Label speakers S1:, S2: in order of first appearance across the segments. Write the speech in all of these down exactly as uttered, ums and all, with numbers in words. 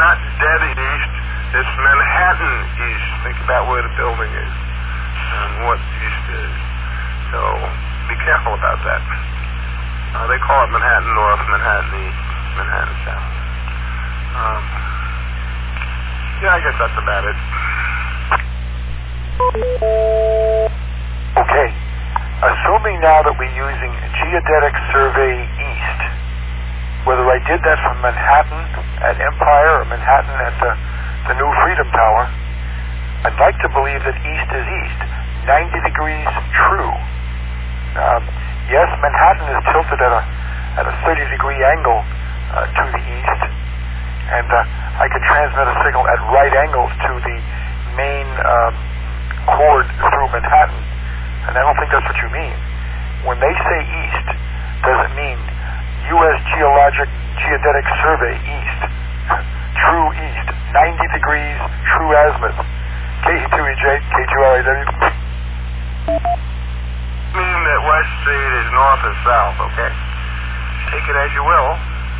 S1: not dead east. It's Manhattan east. Think about where the building is and what east is. So be careful about that. Uh, they call it Manhattan North, Manhattan East, Manhattan South. Um, yeah, I guess that's about it.
S2: Okay. Assuming now that we're using Geodetic Survey East, whether I did that from Manhattan at Empire or Manhattan at the, the new Freedom Tower, I'd like to believe that east is east. ninety degrees true. Um, yes, Manhattan is tilted at a at a thirty degree angle uh, to the east, and uh, I could transmit a signal at right angles to the main um, chord through Manhattan, and I don't think that's what you mean. When they say east, does it mean U S Geologic Geodetic Survey East? True east, ninety degrees, true azimuth. K E two E J, K two R A W.
S1: Mean that West Street is north and south, okay? Take it as you will.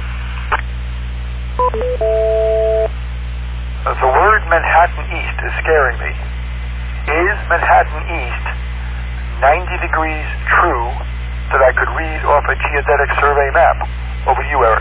S2: The word Manhattan East is scaring me. Is Manhattan East ninety degrees true that I could read off a geodetic survey map? Over to you, Eric.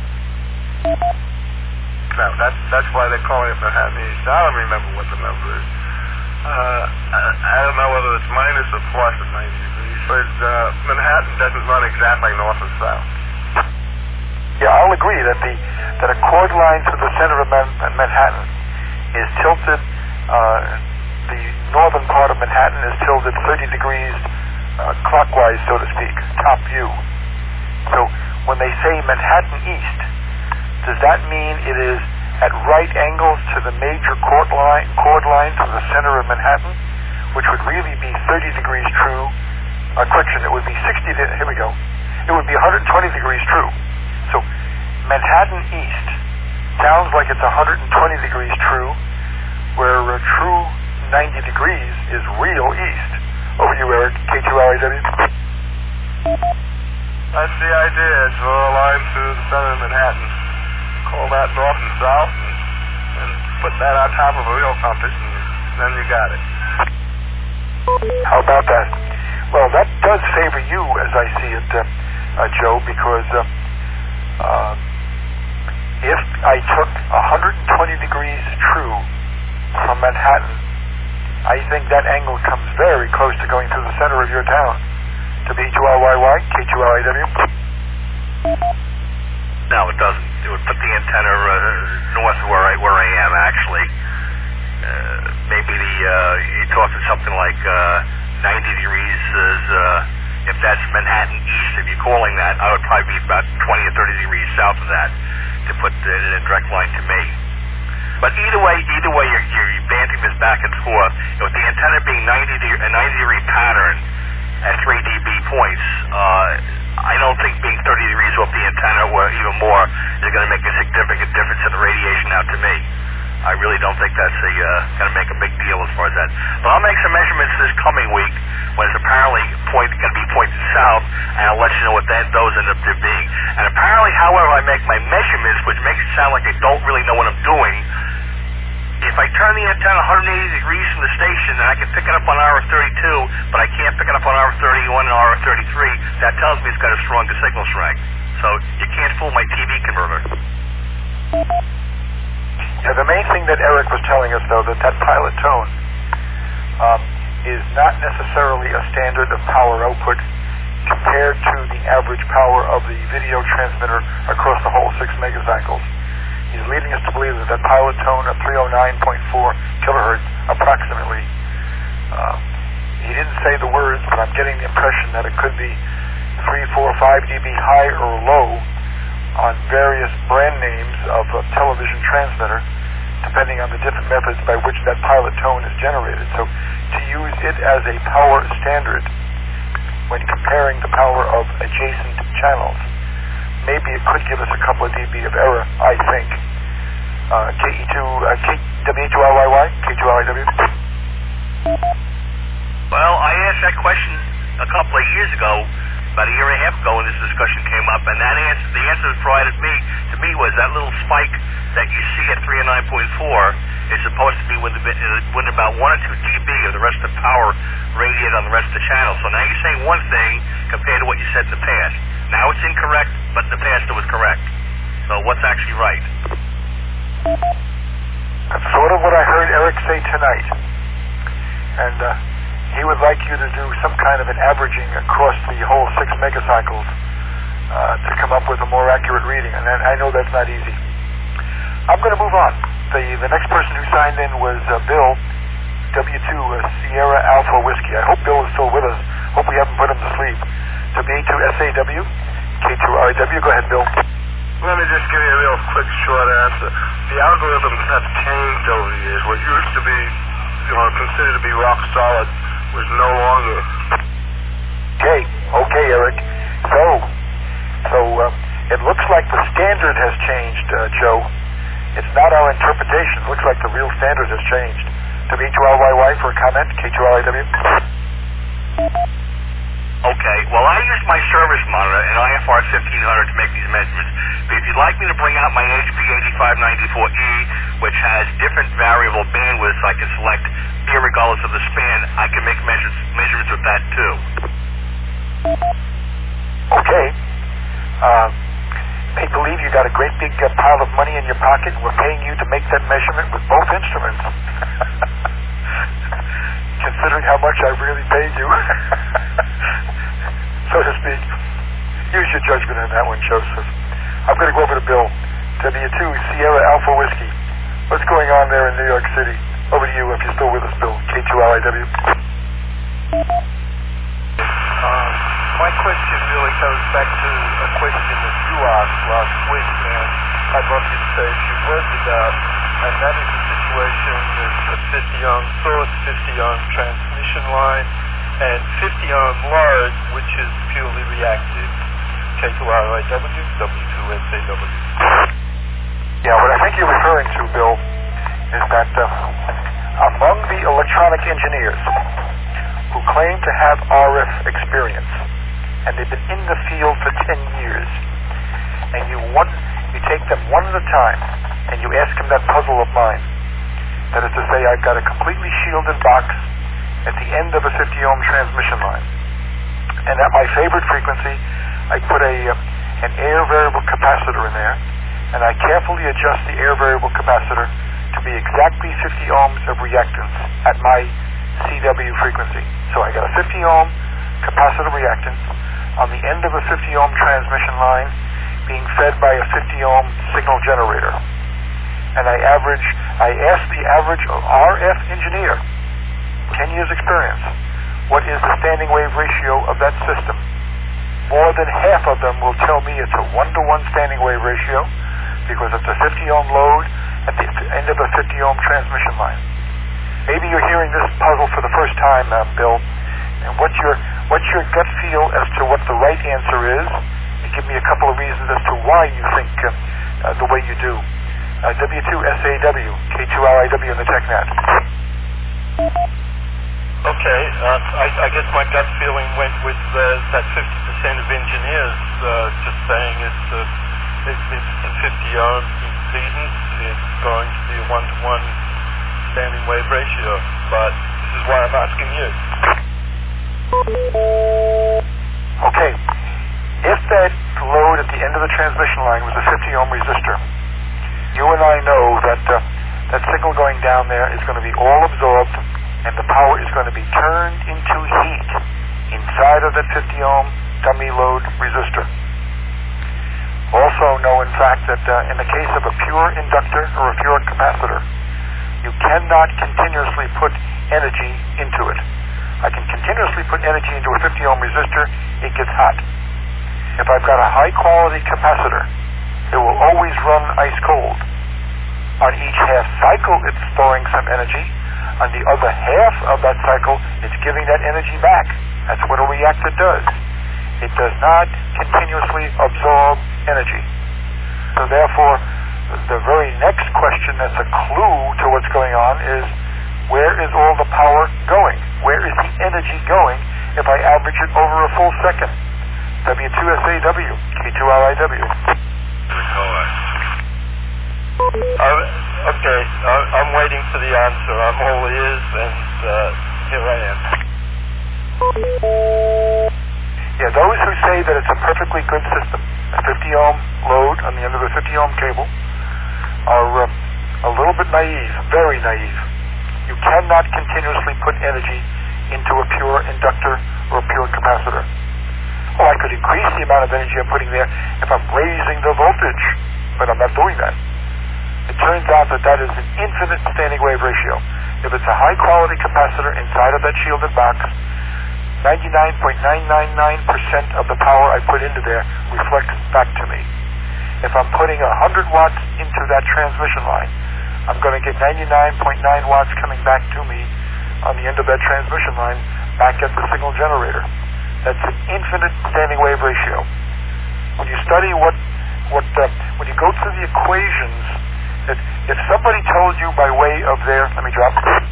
S1: No, that's, that's why they're calling it Manhattan East. I don't remember what the number is. Uh, I, I don't know whether it's minus or plus at ninety degrees, but uh, Manhattan doesn't run exactly north and south.
S2: Yeah, I'll agree that the that a chord line through the center of Man- Manhattan is tilted. Uh, the northern part of Manhattan is tilted thirty degrees uh, clockwise, so to speak, top view. So when they say Manhattan East, does that mean it is at right angles to the major chord line, chord line to the center of Manhattan, which would really be thirty degrees true? Uh, correction, it would be sixty. Di- here we go. It would be one hundred twenty degrees true. So Manhattan East sounds like it's one hundred twenty degrees true, where uh, true ninety degrees is real east. Over to you, Eric. K two R A W.
S1: That's the idea. It's a line through the center of Manhattan. Call that north and south, and, and put that on top of a real compass, and then you got it.
S2: How about that? Well, that does favor you, as I see it, uh, uh, Joe, because uh, uh, if I took one hundred twenty degrees true from Manhattan, I think that angle comes very close to going through the center of your town. To B two R Y Y, K two R A W.
S3: No, it doesn't. It would put the antenna uh, north of where I, where I am, actually. Uh, maybe the, uh, you're talking something like uh, ninety degrees is, uh, if that's Manhattan East, if you're calling that, I would probably be about twenty or thirty degrees south of that to put it in a direct line to me. But either way, either way, you're, you're banting this back and forth. With the antenna being ninety degree, a ninety degree pattern at three D B points, uh, I don't think being thirty degrees off the antenna or even more is going to make a significant difference in the radiation out to me. I really don't think that's a, uh, going to make a big deal as far as that. But I'll make some measurements this coming week when it's apparently point, going to be pointed south, and I'll let you know what that, those end up to being. And apparently, however I make my measurements, which makes it sound like I don't really know what I'm doing, if I turn the antenna one hundred eighty degrees from the station, then I can pick it up on R F thirty-two, but I can't pick it up on R F thirty-one and R F thirty-three. That tells me it's got a stronger signal strength. So you can't fool my T V converter.
S2: Yeah, the main thing that Eric was telling us, though, that that pilot tone um, is not necessarily a standard of power output compared to the average power of the video transmitter across the whole six megacycles. He's leading us to believe that that pilot tone at three oh nine point four kilohertz approximately. Uh, he didn't say the words, but I'm getting the impression that it could be three, four, five dB high or low on various brand names of a television transmitter, depending on the different methods by which that pilot tone is generated. So to use it as a power standard when comparing the power of adjacent channels, maybe it could give us a couple of dB of error, I think. Uh, K E two, uh, K W two R Y Y, K two R I W.
S3: Well, I asked that question a couple of years ago, about a year and a half ago when this discussion came up, and that answer, the answer that provided me to me was that little spike that you see at three and nine point four is supposed to be within, within about one or two dB of the rest of the power radiated on the rest of the channel. So now you're saying one thing compared to what you said in the past. Now it's incorrect, but in the past it was correct. So what's actually right?
S2: That's sort of what I heard Eric say tonight. And uh, he would like you to do some kind of an averaging across the whole six megacycles uh, to come up with a more accurate reading. And I know that's not easy. I'm going to move on. The, the next person who signed in was uh, Bill, W two uh, Sierra Alpha Whiskey. I hope Bill is still with us. Hope we haven't put him to sleep. W two S A W, K two R A W. Go ahead, Bill.
S1: Let me just give you a real quick, short answer. The algorithms have changed over the years. What used to be, you know, considered to be rock solid was no longer.
S2: Okay, okay, Eric. So, so uh, it looks like the standard has changed, uh, Joe. It's not our interpretation. It looks like the real standard has changed. W two R Y Y for a comment. K two R I W.
S3: Okay, well, I use my service monitor and I F R fifteen hundred to make these measurements. But if you'd like me to bring out my H P eighty-five ninety-four E, which has different variable bandwidths I can select irregardless of the span, I can make measures, measurements with that too.
S2: Okay. Uh, make believe you got a great big uh, pile of money in your pocket and we're paying you to make that measurement with both instruments. Considering how much I really paid you, so to speak. Use your judgment on that one, Joseph. I'm going to go over to Bill. W two Sierra Alpha Whiskey. What's going on there in New York City? Over to you if you're still with us, Bill. K two R I W.
S4: Um, my question really comes back to a question that you asked last week, and I'd love you to say a few words about, and that is the situation with a fifty ohm source, fifty ohm transmission line, and fifty ohm load, which is purely reactive. K two R I W, W two S A W.
S2: Yeah, what I think you're referring to, Bill, is that uh, among the electronic engineers who claim to have R F experience, and they've been in the field for ten years, and you one, you take them one at a time, and you ask them that puzzle of mine. That is to say, I've got a completely shielded box at the end of a fifty ohm transmission line, and at my favorite frequency, I put a uh, an air variable capacitor in there, and I carefully adjust the air variable capacitor to be exactly fifty ohms of reactance at my C W frequency. So I got a fifty ohm capacitor reactance on the end of a fifty ohm transmission line being fed by a fifty ohm signal generator. And I average, I ask the average R F engineer, ten years experience, what is the standing wave ratio of that system? More than half of them will tell me it's a one-to-one standing wave ratio because it's a fifty ohm load at the end of a fifty ohm transmission line. Maybe you're hearing this puzzle for the first time, uh, Bill, and what's your what's your gut feel as to what the right answer is? And give me a couple of reasons as to why you think uh, uh, the way you do. Uh, W two S A W, K two R I W in the TechNet.
S4: Okay, uh, I, I guess my gut feeling went with uh, that fifty percent of engineers uh, just saying it's, uh, it's, it's a fifty ohm impedance, it's going to be a one-to-one standing wave ratio, but this is why I'm asking you.
S2: Okay, if that load at the end of the transmission line was a fifty ohm resistor, you and I know that uh, that signal going down there is going to be all absorbed and the power is going to be turned into heat inside of that fifty ohm dummy load resistor. Also know, in fact, that uh, in the case of a pure inductor or a pure capacitor, you cannot continuously put energy into it. I can continuously put energy into a fifty ohm resistor, it gets hot. If I've got a high quality capacitor, it will always run ice cold. On each half cycle, it's storing some energy. On the other half of that cycle, it's giving that energy back. That's what a reactor does. It does not continuously absorb energy. So therefore, the very next question that's a clue to what's going on is, where is all the power going? Where is the energy going if I average it over a full second? W two S A W, K two R I W.
S4: Uh, Okay, I- I'm waiting for the answer. I'm all ears, and uh, here I am.
S2: Yeah, those who say that it's a perfectly good system, a fifty ohm load on the end of a fifty ohm cable, are uh, a little bit naive, very naive. You cannot continuously put energy into a pure inductor or a pure capacitor. Oh, I could increase the amount of energy I'm putting there if I'm raising the voltage, but I'm not doing that. It turns out that that is an infinite standing wave ratio. If it's a high-quality capacitor inside of that shielded box, ninety-nine point nine nine nine percent of the power I put into there reflects back to me. If I'm putting one hundred watts into that transmission line, I'm going to get ninety-nine point nine watts coming back to me on the end of that transmission line back at the signal generator. That's an infinite standing wave ratio. When you study what, what uh, when you go through the equations, that if somebody told you by way of their, let me drop,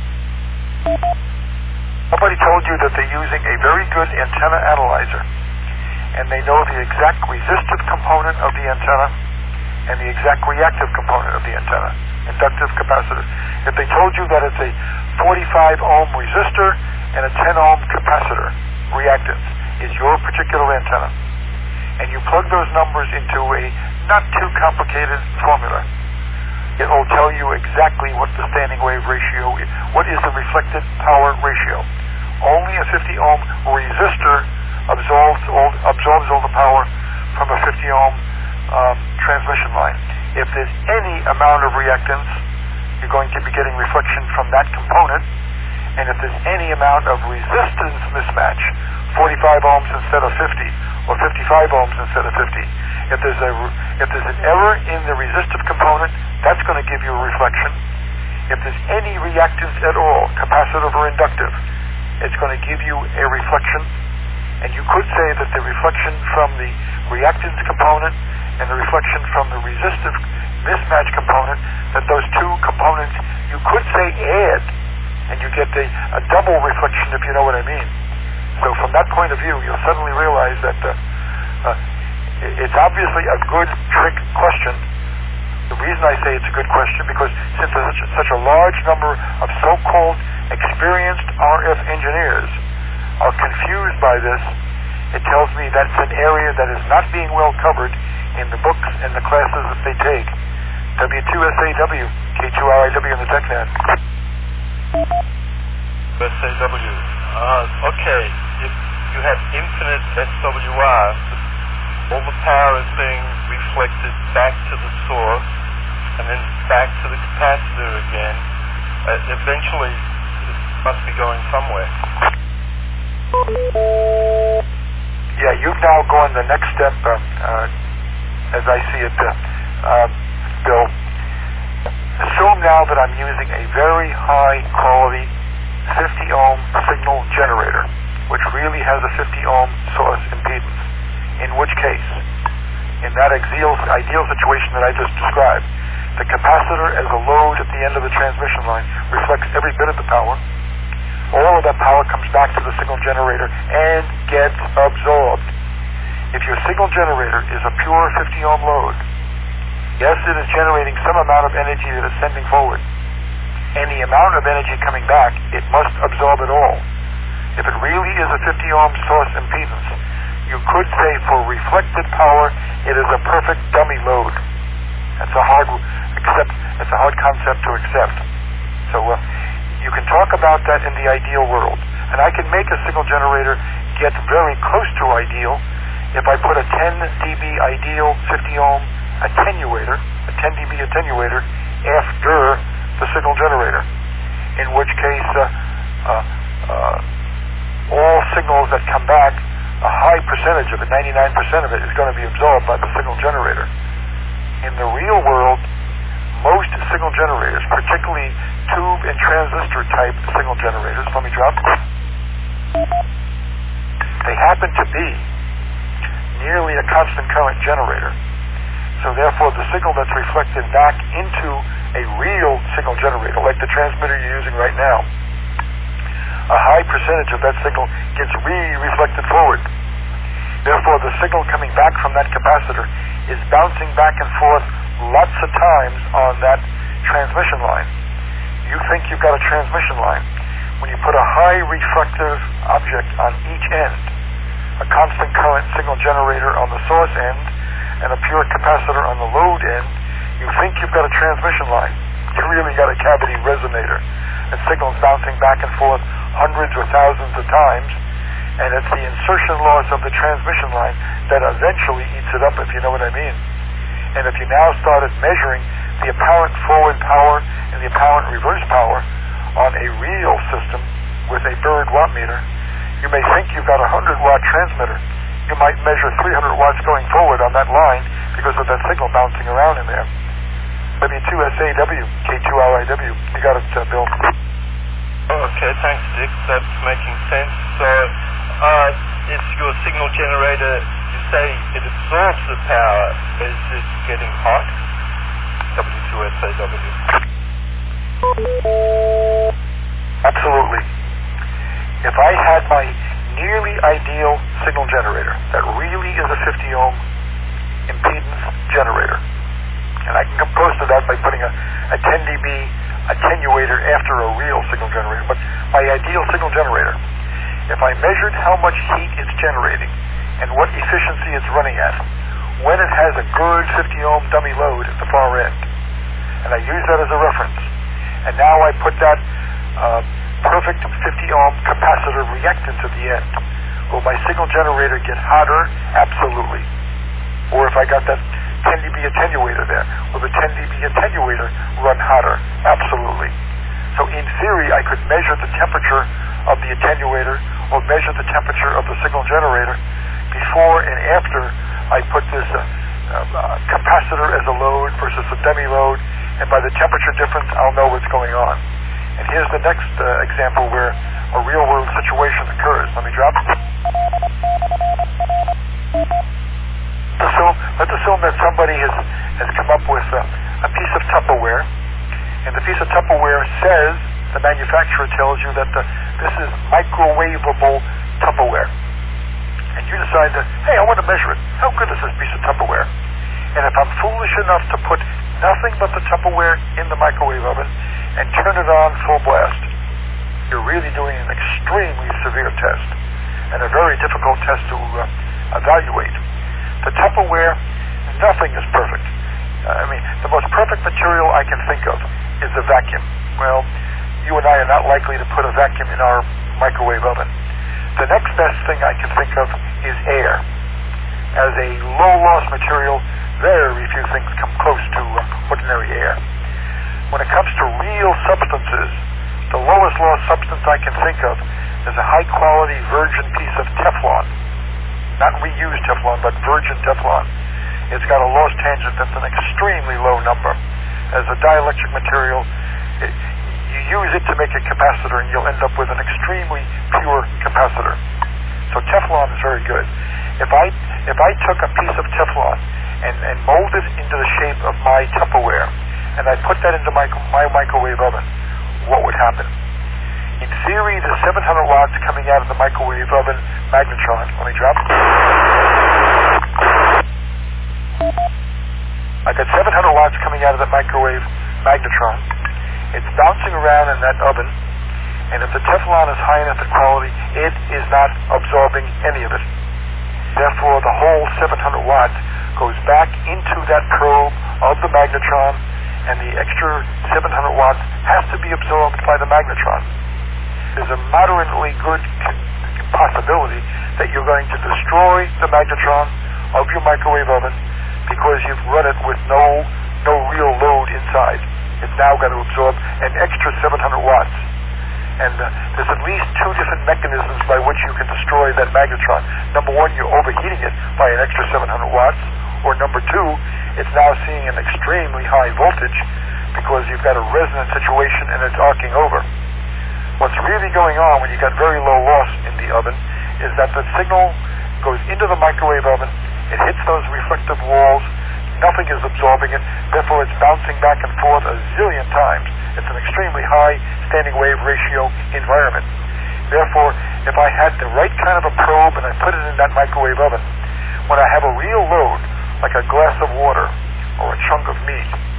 S2: somebody told you that they're using a very good antenna analyzer, and they know the exact resistive component of the antenna and the exact reactive component of the antenna, inductive capacitor. If they told you that it's a forty-five ohm resistor and a ten ohm capacitor, reactance is your particular antenna, and you plug those numbers into a not too complicated formula, it will tell you exactly what the standing wave ratio is. What is the reflected power ratio? Only a fifty ohm resistor absorbs all, absorbs all the power from a fifty ohm um, transmission line. If there's any amount of reactance, you're going to be getting reflection from that component. And if there's any amount of resistance mismatch, forty-five ohms instead of fifty, or fifty-five ohms instead of fifty, if there's a if there's an error in the resistive component, that's going to give you a reflection. If there's any reactance at all, capacitive or inductive, it's going to give you a reflection. And you could say that the reflection from the reactance component and the reflection from the resistive mismatch component, that those two components you could say add, and you get a, a double reflection, if you know what I mean. So from that point of view, you'll suddenly realize that uh, uh, it's obviously a good trick question. The reason I say it's a good question, because since there's such a, such a large number of so-called experienced R F engineers are confused by this, it tells me that's an area that is not being well covered in the books and the classes that they take. W two S A W, K two R I W in the TechNet.
S4: S A W. Uh, okay, if you have infinite S W R, all the power is being reflected back to the source and then back to the capacitor again. Uh, eventually, it must be going somewhere.
S2: Yeah, you've now gone the next step, uh, uh, as I see it, uh, uh, Bill. Assume now that I'm using a very high quality fifty ohm signal generator, which really has a fifty ohm source impedance. In which case, in that ideal, ideal situation that I just described, the capacitor as a load at the end of the transmission line reflects every bit of the power. All of that power comes back to the signal generator and gets absorbed. If your signal generator is a pure fifty ohm load, yes, it is generating some amount of energy that is sending forward. And the amount of energy coming back, it must absorb it all. If it really is a fifty ohm source impedance, you could say for reflected power, it is a perfect dummy load. That's a hard accept. That's a hard concept to accept. So uh, you can talk about that in the ideal world, and I can make a signal generator get very close to ideal if I put a ten D B ideal fifty ohm attenuator, a ten D B attenuator after the signal generator. In which case, uh, uh, uh, all signals that come back, a high percentage of it, ninety-nine percent of it, is going to be absorbed by the signal generator. In the real world, most signal generators, particularly tube and transistor type signal generators, let me drop, they happen to be nearly a constant current generator. So therefore, the signal that's reflected back into a real signal generator, like the transmitter you're using right now, a high percentage of that signal gets re-reflected forward. Therefore, the signal coming back from that capacitor is bouncing back and forth lots of times on that transmission line. You think you've got a transmission line. When you put a high reflective object on each end, a constant current signal generator on the source end and a pure capacitor on the load end, you think you've got a transmission line. You really got a cavity resonator. And signals bouncing back and forth hundreds or thousands of times, and it's the insertion loss of the transmission line that eventually eats it up, if you know what I mean. And if you now started measuring the apparent forward power and the apparent reverse power on a real system with a Bird wattmeter, you may think you've got a one hundred watt transmitter. You might measure three hundred watts going forward on that line because of that signal bouncing around in there. W two S A W, K two R I W. You got it, uh, Bill.
S4: Okay, thanks, Dick. That's making sense. So, uh, it's your signal generator, you say it absorbs the power. Is it getting hot? W two S A W.
S2: Absolutely. If I had my nearly ideal signal generator that really is a fifty ohm impedance generator, and I can come close to that by putting a, a ten D B attenuator after a real signal generator, but my ideal signal generator, if I measured how much heat it's generating and what efficiency it's running at when it has a good fifty ohm dummy load at the far end, and I use that as a reference, and now I put that uh, perfect fifty ohm capacitor reactant at the end, will my signal generator get hotter? Absolutely. Or if I got that ten D B attenuator there, will the ten D B attenuator run hotter? Absolutely. So in theory, I could measure the temperature of the attenuator or measure the temperature of the signal generator before and after I put this uh, uh, capacitor as a load versus a dummy load, and by the temperature difference, I'll know what's going on. And here's the next uh, example where a real-world situation occurs. Let me drop. Assume, let's assume that somebody has, has come up with a, a piece of Tupperware, and the piece of Tupperware says, the manufacturer tells you that the, this is microwavable Tupperware. And you decide that, hey, I want to measure it. How good is this piece of Tupperware? And if I'm foolish enough to put nothing but the Tupperware in the microwave oven and turn it on full blast, you're really doing an extremely severe test, and a very difficult test to uh, evaluate. The Tupperware, nothing is perfect. Uh, I mean, the most perfect material I can think of is a vacuum. Well, you and I are not likely to put a vacuum in our microwave oven. The next best thing I can think of is air. As a low-loss material, very few things come close to uh, ordinary air. When it comes to real substances, the lowest loss substance I can think of is a high-quality virgin piece of Teflon. Not reused Teflon, but virgin Teflon. It's got a loss tangent that's an extremely low number. As a dielectric material, it, you use it to make a capacitor, and you'll end up with an extremely pure capacitor. So Teflon is very good. If I if I took a piece of Teflon and, and molded it into the shape of my Tupperware, and I put that into my, my microwave oven, what would happen? In theory, the seven hundred watts coming out of the microwave oven magnetron, let me drop. I got seven hundred watts coming out of the microwave magnetron. It's bouncing around in that oven, and if the Teflon is high enough in quality, it is not absorbing any of it. Therefore, the whole seven hundred watts goes back into that probe of the magnetron, and the extra seven hundred watts has to be absorbed by the magnetron. There's a moderately good possibility that you're going to destroy the magnetron of your microwave oven because you've run it with no no real load inside. It's now got to absorb an extra seven hundred watts. And uh, there's at least two different mechanisms by which you can destroy that magnetron. Number one, you're overheating it by an extra seven hundred watts. Or number two, it's now seeing an extremely high voltage because you've got a resonant situation and it's arcing over. What's really going on when you got very low loss in the oven is that the signal goes into the microwave oven, it hits those reflective walls, nothing is absorbing it, therefore it's bouncing back and forth a zillion times. It's an extremely high standing wave ratio environment. Therefore, if I had the right kind of a probe and I put it in that microwave oven, when I have a real load, like a glass of water or a chunk of meat,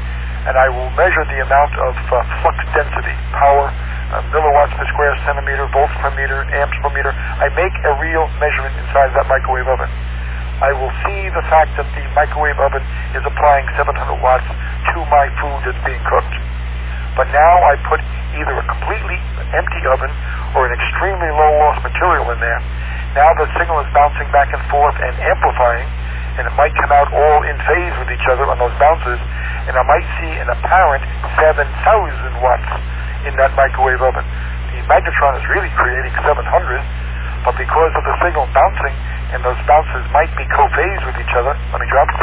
S2: and I will measure the amount of uh, flux density, power, uh, milliwatts per square centimeter, volts per meter, amps per meter. I make a real measurement inside that microwave oven. I will see the fact that the microwave oven is applying seven hundred watts to my food that's being cooked. But now I put either a completely empty oven or an extremely low loss material in there. Now the signal is bouncing back and forth and amplifying, and it might come out all in phase with each other on those bounces, and I might see an apparent seven thousand watts in that microwave oven. The magnetron is really creating seven hundred, but because of the signal bouncing, and those bounces might be co-phase with each other, let me drop,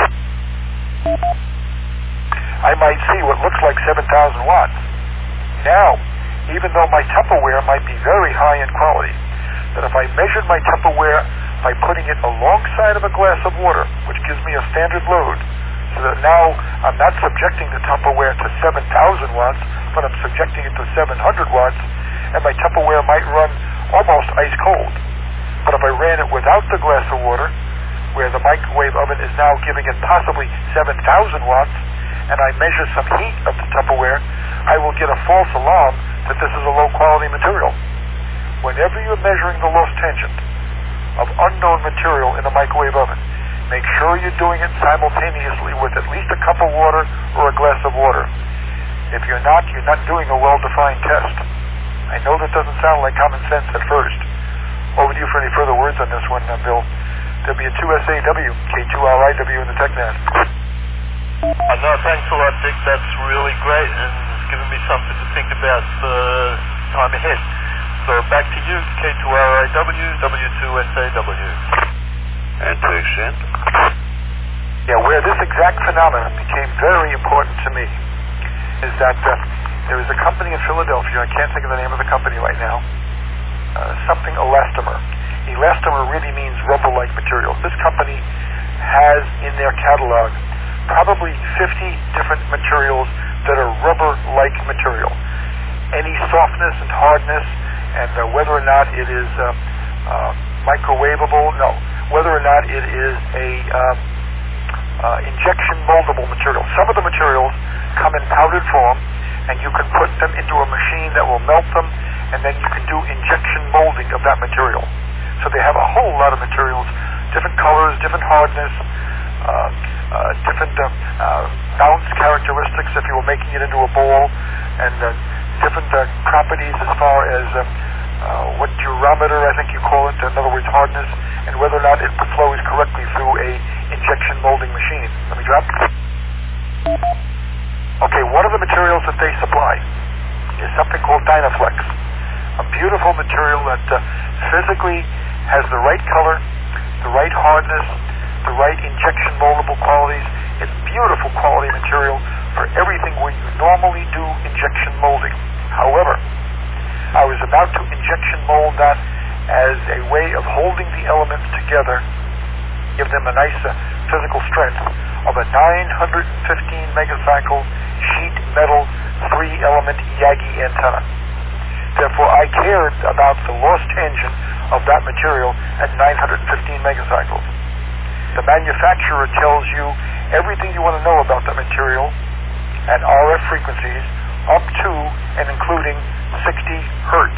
S2: I might see what looks like seven thousand watts. Now, even though my Tupperware might be very high in quality, that if I measured my Tupperware by putting it alongside of a glass of water, which gives me a standard load, so that now I'm not subjecting the Tupperware to seven thousand watts, but I'm subjecting it to seven hundred watts, and my Tupperware might run almost ice cold. But if I ran it without the glass of water, where the microwave oven is now giving it possibly seven thousand watts, and I measure some heat of the Tupperware, I will get a false alarm that this is a low-quality material. Whenever you're measuring the loss tangent of unknown material in a microwave oven, make sure you're doing it simultaneously with at least a cup of water or a glass of water. If you're not, you're not doing a well-defined test. I know that doesn't sound like common sense at first. Over to you for any further words on this one, uh, Bill. W two S A W, K two R I W in the TechNet.
S4: Uh, no, thanks a lot, Dick. That's really great, and it's given me something to think about for time ahead. So back to you, K two R I W, W two S A W.
S5: And to extend?
S2: Yeah, where this exact phenomenon became very important to me is that uh, there is a company in Philadelphia, I can't think of the name of the company right now, uh, something elastomer. Elastomer really means rubber-like material. This company has in their catalog probably fifty different materials that are rubber-like material. Any softness and hardness, and uh, whether or not it is uh, uh, microwavable, no, whether or not it is a uh, uh, injection moldable material. Some of the materials come in powdered form, and you can put them into a machine that will melt them, and then you can do injection molding of that material. So they have a whole lot of materials, different colors, different hardness, uh, uh, different uh, uh, bounce characteristics if you were making it into a ball, and uh, different uh, properties as far as uh, uh, what durometer, I think you call it, in other words, hardness, and whether or not it flows correctly through a injection molding machine. Let me drop. Okay, one of the materials that they supply is something called Dynaflex, a beautiful material that uh, physically has the right color, the right hardness, the right injection moldable qualities. It's beautiful quality material for everything where you normally do injection molding. However, I was about to injection mold that as a way of holding the elements together, give them a nice uh, physical strength of a nine hundred fifteen megacycle sheet metal three element Yagi antenna. Therefore, I cared about the loss tangent of that material at nine hundred fifteen megacycles. The manufacturer tells you everything you want to know about the material at R F frequencies up to and including sixty hertz.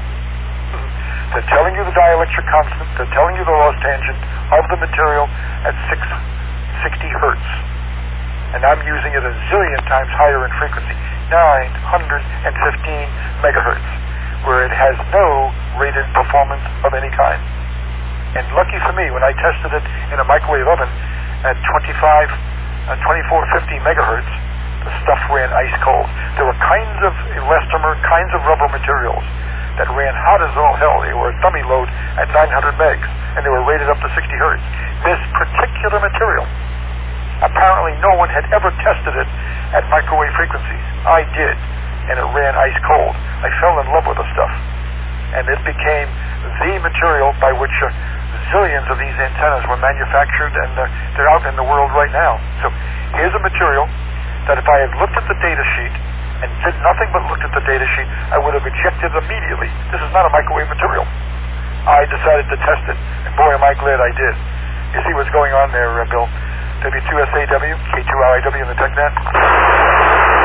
S2: They're telling you the dielectric constant, they're telling you the loss tangent of the material at six, sixty hertz. And I'm using it a zillion times higher in frequency, nine hundred fifteen megahertz, where it has no rated performance of any kind. And lucky for me, when I tested it in a microwave oven at twenty-five, uh, twenty-four fifty megahertz, the stuff ran ice cold. There were kinds of elastomer, kinds of rubber materials that ran hot as all hell. They were a dummy load at nine hundred megs, and they were rated up to sixty hertz. This particular material, apparently no one had ever tested it at microwave frequencies. I did, and it ran ice cold. I fell in love with the stuff, and it became the material by which uh, zillions of these antennas were manufactured, and uh, they're out in the world right now. So here's a material that if I had looked at the data sheet and did nothing but looked at the data sheet, I would have ejected immediately. This is not a microwave material. I decided to test it, and boy, am I glad I did. You see what's going on there, uh, Bill? W two S A W, K two R I W in the TechNet.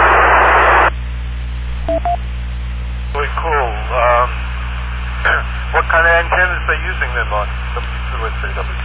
S4: using them on W two S A W?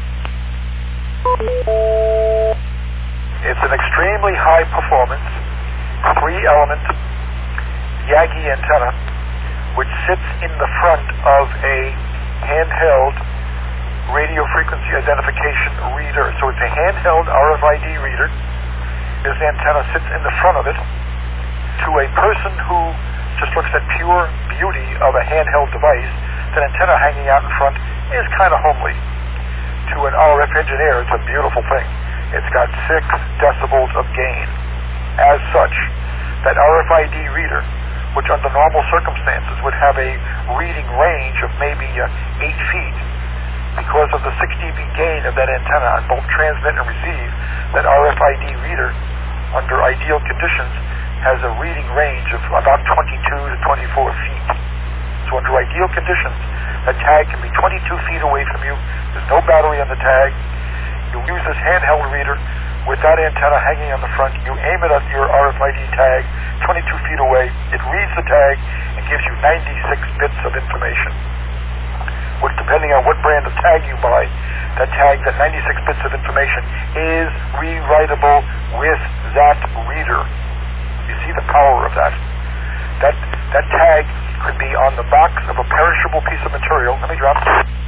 S2: It's an extremely high performance, three element Yagi antenna, which sits in the front of a handheld radio frequency identification reader. So it's a handheld R F I D reader. This antenna sits in the front of it. To a person who just looks at pure beauty of a handheld device, that antenna hanging out in front is kind of homely. To an R F engineer, it's a beautiful thing. It's got six decibels of gain. As such, that R F I D reader, which under normal circumstances would have a reading range of maybe uh, eight feet, because of the six D B gain of that antenna on both transmit and receive, that R F I D reader, under ideal conditions, has a reading range of about twenty-two to twenty-four feet. So under ideal conditions, that tag can be twenty-two feet away from you. There's no battery on the tag. You use this handheld reader with that antenna hanging on the front. You aim it at your R F I D tag twenty-two feet away. It reads the tag and gives you ninety-six bits of information, which, depending on what brand of tag you buy, that tag, that ninety-six bits of information, is rewritable with that reader. You see the power of that. That that tag could be on the box of a perishable piece of material. Let me drop.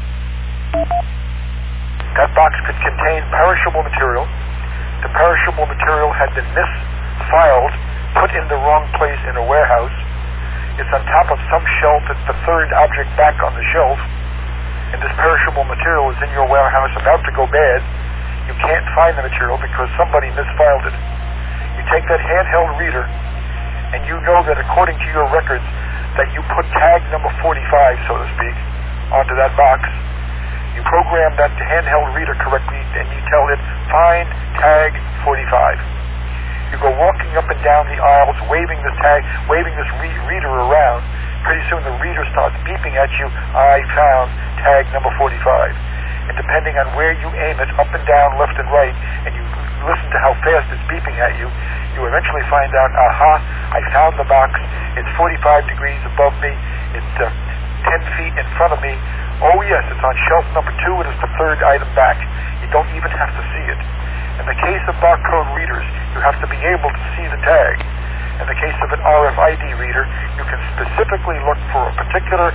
S2: That box could contain perishable material. The perishable material had been misfiled, put in the wrong place in a warehouse. It's on top of some shelf. It's the third object back on the shelf. And this perishable material is in your warehouse about to go bad. You can't find the material because somebody misfiled it. You take that handheld reader, and you know that according to your records, that you put tag number forty-five, so to speak, onto that box. You program that handheld reader correctly, and you tell it, find tag forty-five. You go walking up and down the aisles, waving the tag, waving this re- reader around. Pretty soon the reader starts beeping at you, I found tag number forty-five. And depending on where you aim it, up and down, left and right, and you listen to how fast it's beeping at you, you eventually find out, aha, I found the box. It's forty-five degrees above me. It's uh, ten feet in front of me. Oh yes, it's on shelf number two. It is the third item back. You don't even have to see it. In the case of barcode readers, you have to be able to see the tag. In the case of an R F I D reader, you can specifically look for a particular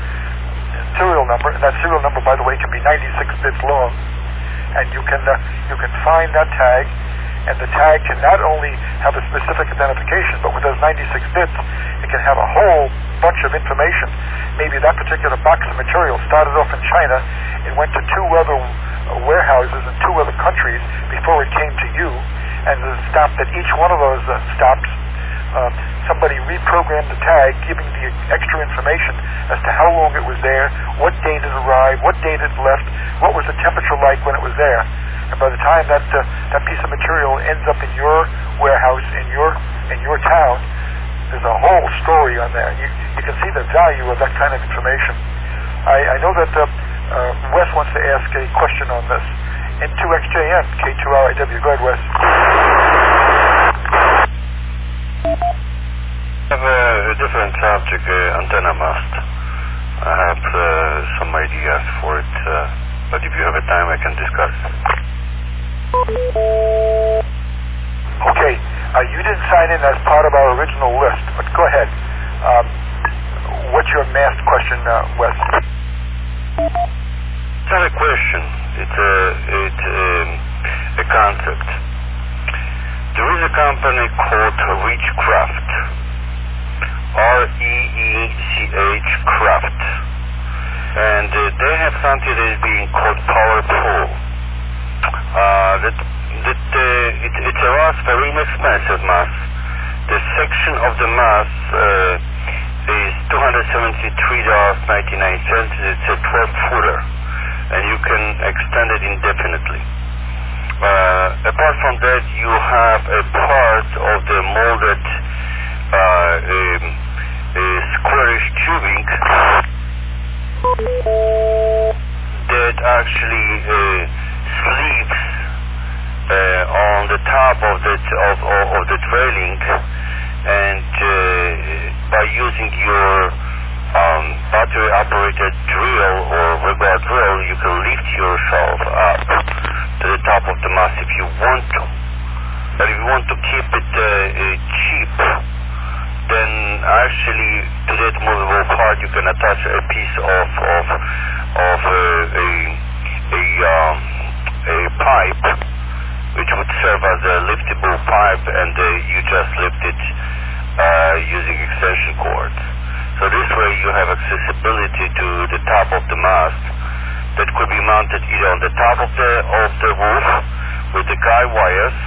S2: serial number, and that serial number, by the way, can be ninety-six bits long, and you can uh, you can find that tag, and the tag can not only have a specific identification, but with those ninety-six bits, it can have a whole bunch of information. Maybe that particular box of material started off in China, it went to two other uh, warehouses in two other countries before it came to you, and it stopped at each one of those uh, stops. Uh, somebody reprogrammed the tag, giving the extra information as to how long it was there, what date it arrived, what date it left, what was the temperature like when it was there. And by the time that uh, that piece of material ends up in your warehouse, in your in your town, there's a whole story on there. You you can see the value of that kind of information. I, I know that uh, uh, Wes wants to ask a question on this. N two X J M, K two R I W. Go ahead, Wes.
S5: I have a, a different subject, uh, antenna mast. I have uh, some ideas for it, uh, but if you have a time, I can discuss.
S2: Okay, uh, you didn't sign in as part of our original list, but go ahead. Um, what's your mast question, uh, Wes?
S5: It's not a question. It's a, it's um, a concept. There is a company called Reachcraft. R E E C H Craft. And uh, they have something that is being called Power Pool. Uh, that, that, uh, it, it's a mass, very inexpensive mass. The section of the mass uh, is two hundred seventy-three dollars and ninety-nine cents. It's a twelve footer. And you can extend it indefinitely. Uh, apart from that, you have a part of the molded uh, um, uh, squarish tubing that actually uh, sleeps uh, on the top of the of, of, of the railing, and uh, by using your um, battery-operated drill or regular drill, you can lift yourself up to the top of the mast if you want to. But if you want to keep it uh, uh, cheap, then actually to that movable part you can attach a piece of of of uh, a a um, a pipe, which would serve as a liftable pipe, and uh, you just lift it uh, using extension cords. So this way you have accessibility to the top of the mast that could be mounted either on the top of the of the roof with the guy wires,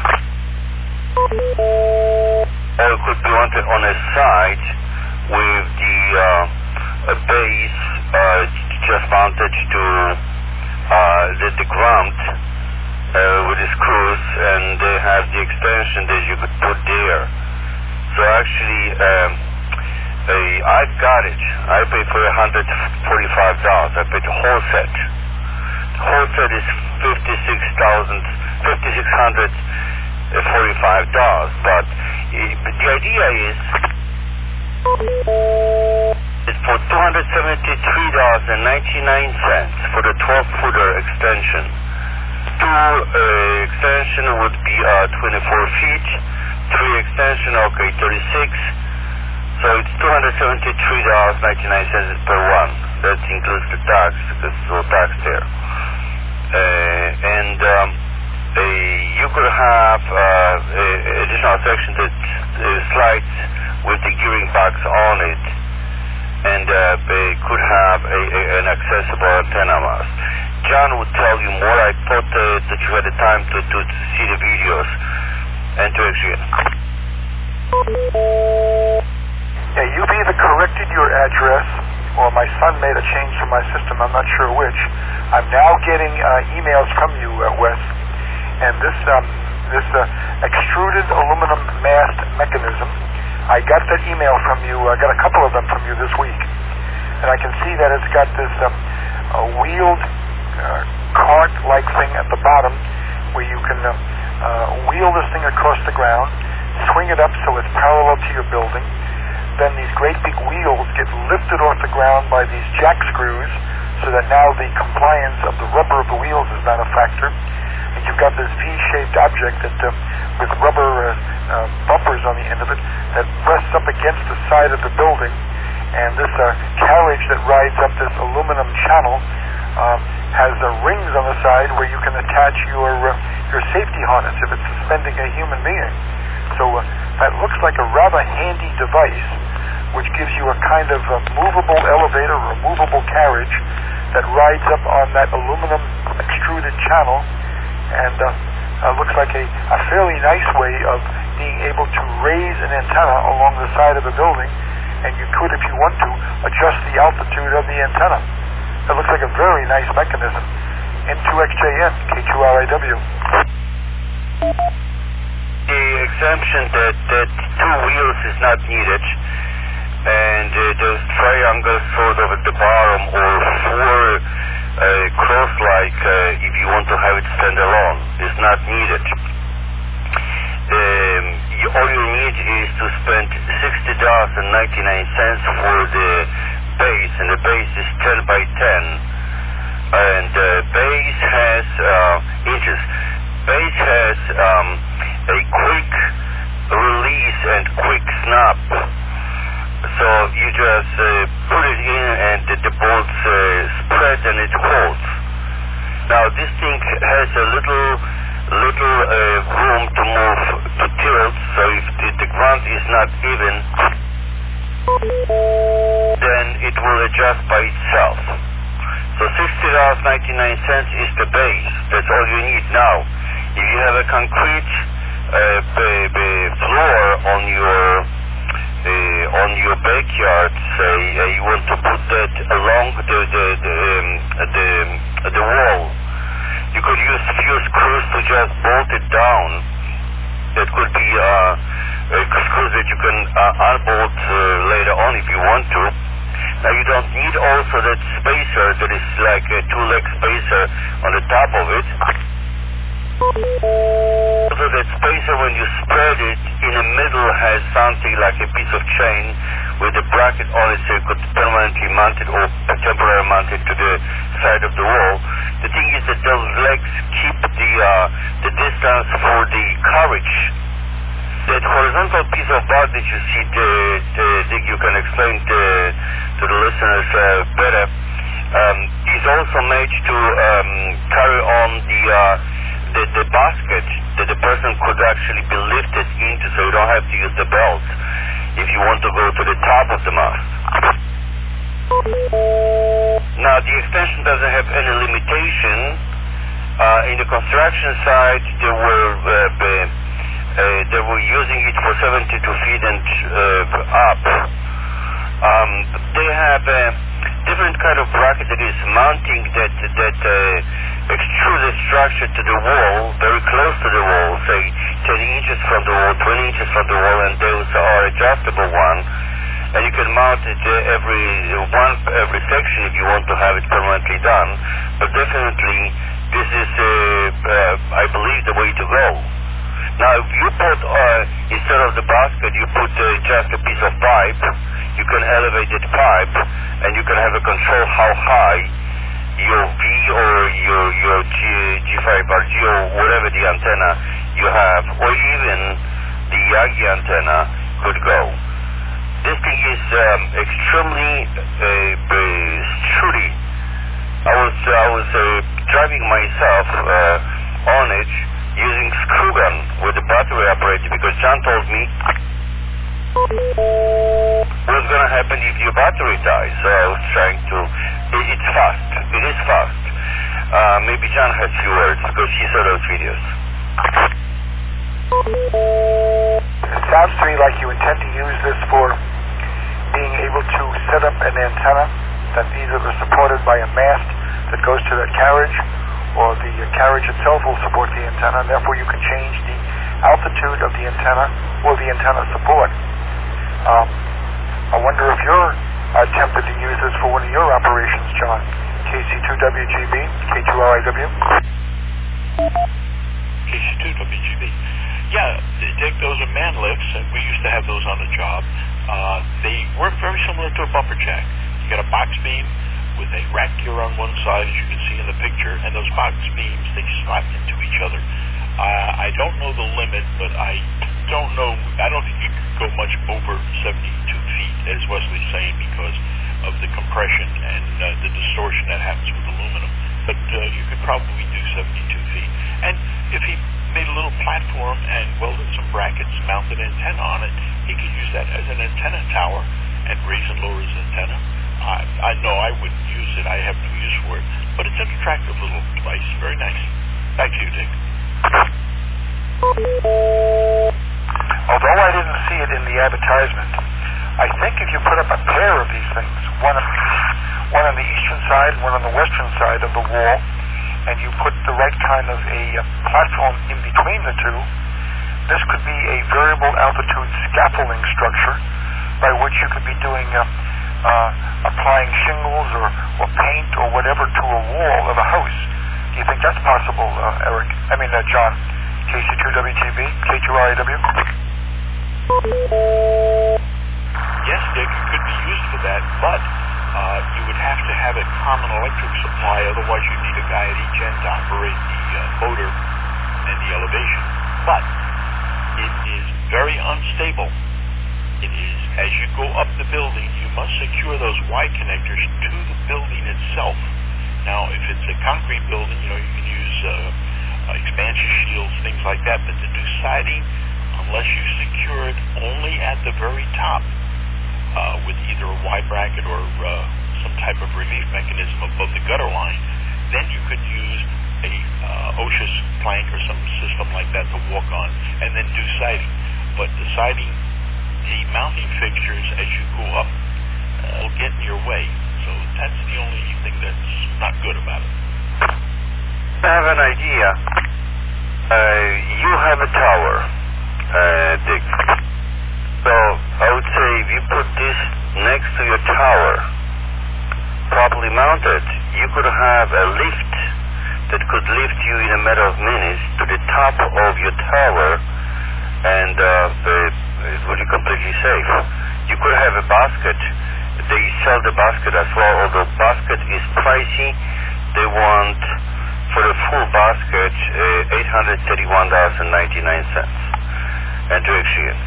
S5: or it could be mounted on a side with the uh, a base uh, just mounted to uh, the, the ground uh, with the screws, and they have the extension that you could put there. So actually, um, a, I've got it. I paid for one hundred forty-five dollars. I paid the whole set. The whole set is fifty-six thousand, fifty-six hundred forty-five dollars. But uh, the idea is, is for two hundred seventy-three dollars and ninety-nine cents for the twelve footer extension. Two uh, extension would be uh, twenty-four feet. Three extension, okay, thirty-six. So it's two hundred seventy-three dollars and ninety-nine cents per one. That includes the tax. There's no tax there. Uh, and um, uh, you could have uh, an additional section that uh, slides with the gearing box on it, and uh, they could have a, a, an accessible antenna mast. John would tell you more. I thought uh, that you had the time to, to, to see the videos and to explain.
S2: Yeah, you either corrected your address or my son made a change to my system. I'm not sure which. I'm now getting uh, emails from you, uh, Wes, and this um, this uh, extruded aluminum mast mechanism, I got that email from you. I got a couple of them from you this week, and I can see that it's got this um, a wheeled uh, cart-like thing at the bottom where you can uh, uh, wheel this thing across the ground, swing it up so it's parallel to your building. Then these great big wheels get lifted off the ground by these jack screws so that now the compliance of the rubber of the wheels is not a factor. And you've got this V-shaped object that, uh, with rubber uh, uh, bumpers on the end of it that rests up against the side of the building. And this uh, carriage that rides up this aluminum channel uh, has uh, rings on the side where you can attach your, uh, your safety harness if it's suspending a human being. So uh, that looks like a rather handy device, which gives you a kind of a movable elevator or a movable carriage that rides up on that aluminum extruded channel, and uh, uh, looks like a, a fairly nice way of being able to raise an antenna along the side of a building, and you could, if you want to, adjust the altitude of the antenna. It looks like a very nice mechanism. N two X J N, K two R I W.
S5: The exemption that, that two wheels is not needed, and uh, those triangles sort of at the bottom, or four uh, cross-like uh, if you want to have it stand alone, is not needed. Um, you, all you need is to spend sixty dollars and ninety-nine cents for the base, and the base is ten by ten, and the base has uh, inches. Base has um, a quick release and quick snap. So you just uh, put it in and the, the bolts uh, spread and it holds. Now this thing has a little little uh, room to move, to tilt, so if the, the ground is not even, then it will adjust by itself. So sixty dollars and ninety-nine cents is the base. That's all you need. Now, if you have a concrete uh, b b floor on your uh, on your backyard, say uh, you want to put that along the the the, um, the, the wall, you could use few screws to just bolt it down. That could be uh, uh, screws that you can uh, unbolt uh, later on if you want to. Now you don't need also that spacer that is like a two-leg spacer on the top of it. Also that spacer, when you spread it, in the middle has something like a piece of chain with a bracket on it so you could permanently mount it or temporarily mount it to the side of the wall. The thing is that those legs keep the uh, the distance for the carriage. That horizontal piece of bar that you see, the, the, the, you can explain to, to the listeners uh, better, um, is also made to um, carry on the, uh, the the basket that the person could actually be lifted into, so you don't have to use the belt if you want to go to the top of the mast. Now, the extension doesn't have any limitation. Uh, in the construction side, they were uh, uh, they were using it for seventy-two feet and uh, up. Um, they have a different kind of bracket that is mounting that that uh, extrude the structure to the wall, very close to the wall, say ten inches from the wall, twenty inches from the wall, and those are adjustable one. And you can mount it uh, every one every section if you want to have it permanently done. But definitely, this is, uh, uh, I believe, the way to go. Now, if you put, uh, instead of the basket, you put uh, just a piece of pipe, you can elevate that pipe, and you can have a control how high your V or your, your G, G5 R G or whatever the antenna you have, or even the Yagi antenna could go. This thing is um, extremely uh, uh, sturdy. I was, I was uh, driving myself uh, on it, using screw gun with the battery operated because John told me what's going to happen if your battery dies. So I was trying to, it, it's fast, it is fast. Uh, maybe John has few words because he saw those videos.
S2: It sounds to me like you intend to use this for being able to set up an antenna that either is supported by a mast that goes to that carriage, or the carriage itself will support the antenna, and therefore you can change the altitude of the antenna or the antenna support. Um, I wonder if you're attempted to use this for one of your operations, John. K C two W G B, K two R I W?
S6: K C two W G B. Yeah, Dick, those are man lifts, and we used to have those on the job. Uh, they work very similar to a bumper jack. You got a box beam with a rack gear on one side, as you can see in the picture, and those box beams, they slap into each other. Uh, I don't know the limit, but I don't know, I don't think you could go much over seventy-two feet, as Wesley's saying, because of the compression and uh, the distortion that happens with aluminum. But uh, you could probably do seventy-two feet. And if he made a little platform and welded some brackets, mounted antenna on it, he could use that as an antenna tower and raise and lower his antenna. I, I know I wouldn't use it. I have no use for it. But it's an attractive little device. Very nice. Back to you, Dick.
S2: Although I didn't see it in the advertisement, I think if you put up a pair of these things, one on, one on the eastern side and one on the western side of the wall, and you put the right kind of a uh, platform in between the two, this could be a variable altitude scaffolding structure by which you could be doing uh, uh, applying shingles or, or paint or whatever to a wall of a house. Do you think that's possible, uh, Eric? I mean, uh, John. K C two W G B, K two R I W?
S6: Yes, Dick, it could be used for that, but uh, you would have to have a common electric supply, otherwise you need a guy at each end to operate the uh, motor and the elevation. But it is very unstable. It is, as you go up the building, you must secure those Y connectors to the building itself. Now, if it's a concrete building, you know, you can use uh, uh, expansion shields, things like that, but to do siding, unless you secure it only at the very top uh, with either a Y bracket or uh, some type of relief mechanism above the gutter line, then you could use a uh, OSHA plank or some system like that to walk on and then do siding. But the siding, the mounting fixtures as you go up uh, will get in your way. So that's the only thing that's not good about it.
S5: I have an idea. Uh, you have a tower, uh, Dick. So I would say if you put this next to your tower, properly mounted, you could have a lift that could lift you in a matter of minutes to the top of your tower, and uh, it would be completely safe. You could have a basket. They sell the basket as well, although basket is pricey. They want, for the full basket, uh, eight hundred thirty-one dollars and ninety-nine cents. And to exchange.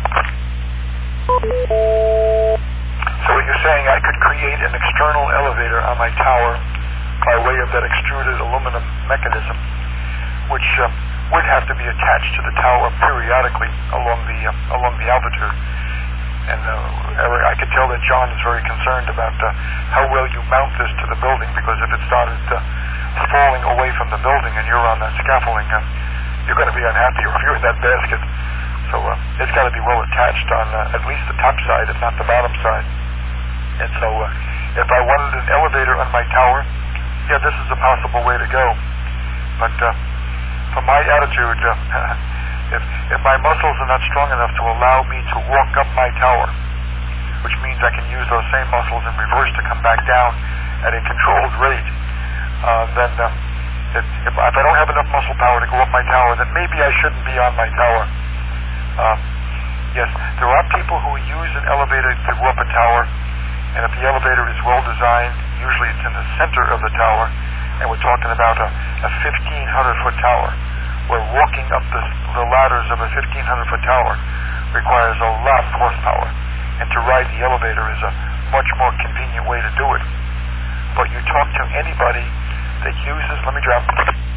S2: So what you're saying, I could create an external elevator on my tower by way of that extruded aluminum mechanism, which uh, would have to be attached to the tower periodically along the uh, along the altitude. And uh, Eric, I could tell that John is very concerned about uh, how well you mount this to the building, because if it started uh, falling away from the building and you're on that scaffolding, uh, you're going to be unhappy, or if you're in that basket. So uh, it's got to be well attached on uh, at least the top side, if not the bottom side. And so uh, if I wanted an elevator on my tower, yeah, this is a possible way to go. But uh, from my attitude, uh, if, if my muscles are not strong enough to allow me to walk up my tower, which means I can use those same muscles in reverse to come back down at a controlled rate, uh, then uh, if, if, if I don't have enough muscle power to go up my tower, then maybe I shouldn't be on my tower. Uh, yes, there are people who use an elevator to go up a tower, and if the elevator is well designed, usually it's in the center of the tower, and we're talking about a, a fifteen hundred foot tower, where walking up the, the ladders of a fifteen hundred foot tower requires a lot of horsepower, and to ride the elevator is a much more convenient way to do it. But you talk to anybody that uses, let me drop,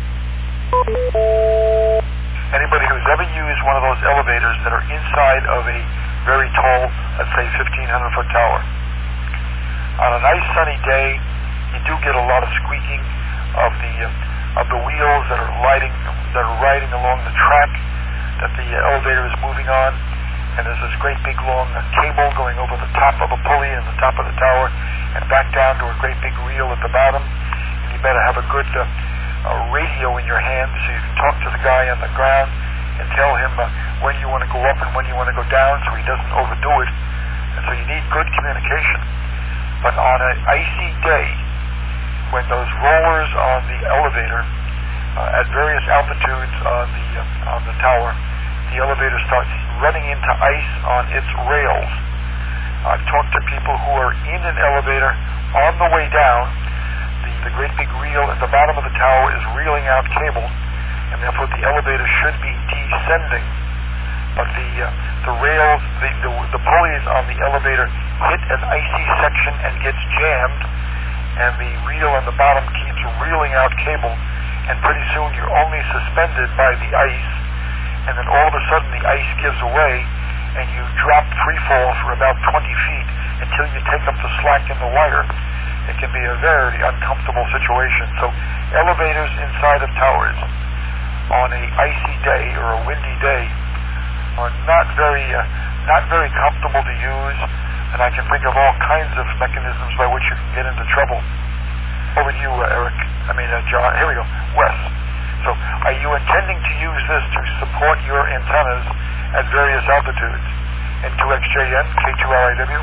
S2: anybody who's ever used one of those elevators that are inside of a very tall, let's say fifteen hundred foot tower, on a nice sunny day, you do get a lot of squeaking of the uh, of the wheels that are riding that are riding along the track that the uh, elevator is moving on, and there's this great big long uh, cable going over the top of a pulley in the top of the tower and back down to a great big reel at the bottom. And you better have a good uh, uh, radio in your hand so you can talk to the guy on the ground and tell him uh, when you want to go up and when you want to go down, so he doesn't overdo it. And so you need good communication. But on an icy day, when those rollers on the elevator uh, at various altitudes on the uh, on the tower, the elevator starts running into ice on its rails. I've talked to people who are in an elevator on the way down. The, the great big reel at the bottom of the tower is reeling out cable, and therefore the elevator should be descending. But the uh, the rails, the, the the pulleys on the elevator hit an icy section and gets jammed, and the reel on the bottom keeps reeling out cable, and pretty soon you're only suspended by the ice, and then all of a sudden the ice gives away, and you drop free fall for about twenty feet until you take up the slack in the wire. It can be a very uncomfortable situation. So elevators inside of towers on a icy day or a windy day are not very uh, not very comfortable to use, and I can think of all kinds of mechanisms by which you can get into trouble. Over to you, uh, Eric. I mean, uh, John. Here we go. Wes. So, are you intending to use this to support your antennas at various altitudes? In two X J N, K two R I W?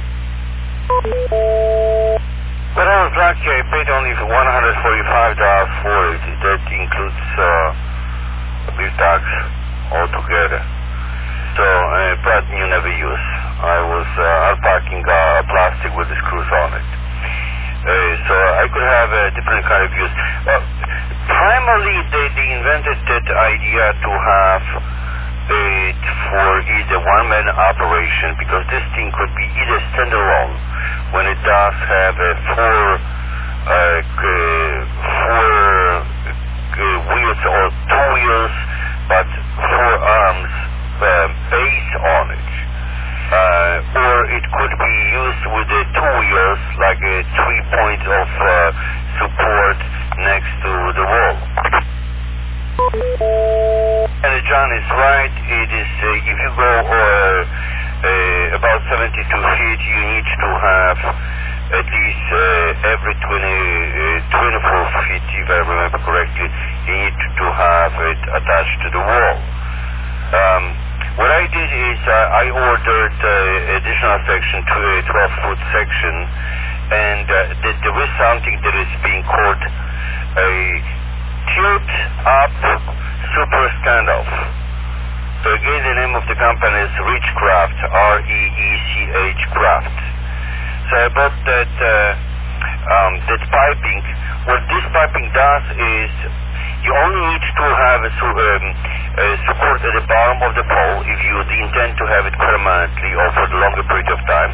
S5: Well, I was lucky. I paid only for one hundred forty-five dollars for it. That includes uh, a bill tax altogether. So, uh, but you never use. I was uh, unpacking uh, plastic with the screws on it. Uh, so I could have a different kind of use. Uh, primarily, they, they invented that idea to have it for either one-man operation, because this thing could be either standalone when it does have a four, uh, four uh, wheels or two wheels, but four arms uh, base on it. Uh, or it could be used with the two wheels, like a three points of uh, support next to the wall. And John is right. It is uh, if you go uh, uh, about seventy-two feet, you need to have at least uh, every twenty, uh, twenty-four feet, if I remember correctly, you need to have it attached to the wall. Um, What I did is uh, I ordered uh, additional section to a twelve foot section, and uh, th- there is something that is being called a tilt up super standoff. So again, the name of the company is Reechcraft, R E E C H Craft. So I bought that, uh, um, that piping. What this piping does is you only need to have a, su- um, a support at the bottom of the pole if you intend to have it permanently or for the longer period of time.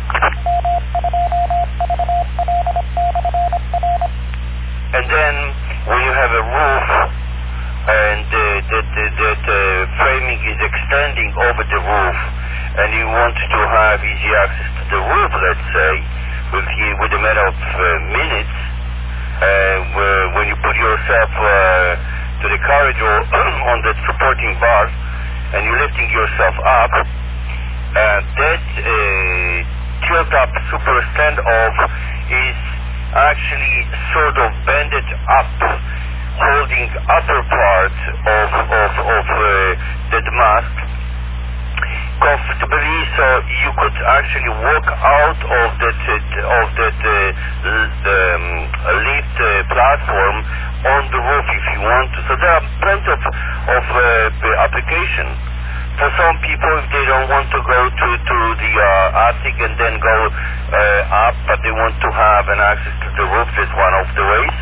S5: And then when you have a roof and uh, that, that, that uh, framing is extending over the roof and you want to have easy access to the roof, let's say, with, with a matter of uh, minutes, uh, when you put yourself uh, to the corridor on that supporting bar and you're lifting yourself up, uh, that uh, tilt-up super stand-off is actually sort of bended up, holding upper part of, of, of uh, that mast comfortably, so you could actually walk out of that uh, of that uh, um, lift uh, platform on the roof if you want to. So there are plenty of, of uh, application. For some people, if they don't want to go to, to the uh, attic and then go uh, up, but they want to have an access to the roof, that's one of the ways.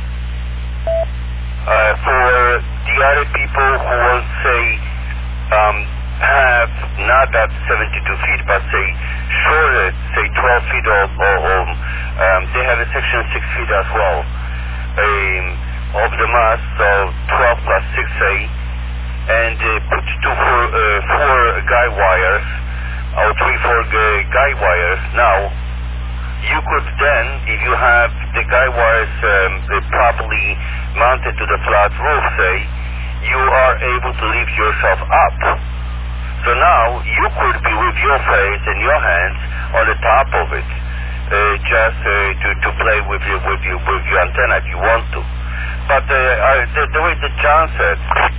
S5: Uh, for the other people who want, say, um, have not that seventy-two feet, but say shorter, say twelve feet or, or, or um, they have a section six feet as well um, of the mast, so twelve plus six, say, and uh, put two four, uh, four guy wires or three four guy wires. Now you could then, if you have the guy wires um, properly mounted to the flat roof, say, you are able to lift yourself up. So now you could be with your face and your hands on the top of it, uh, just uh, to, to play with your, with, your, with your antenna if you want to. But uh, uh, the, the way that John said,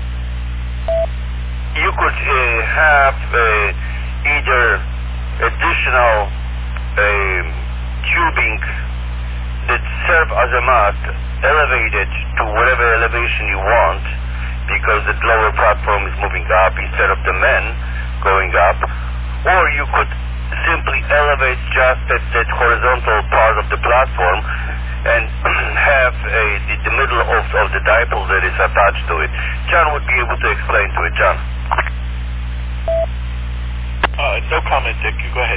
S5: you could uh, have uh, either additional um, tubing that serve as a mast, elevated to whatever elevation you want, because the lower platform is moving up instead of the men going up, or you could simply elevate just that, that horizontal part of the platform and have a, the, the middle of, of the dipole that is attached to it. John would be able to explain to it. John?
S6: Uh, no comment, Dick. You go ahead.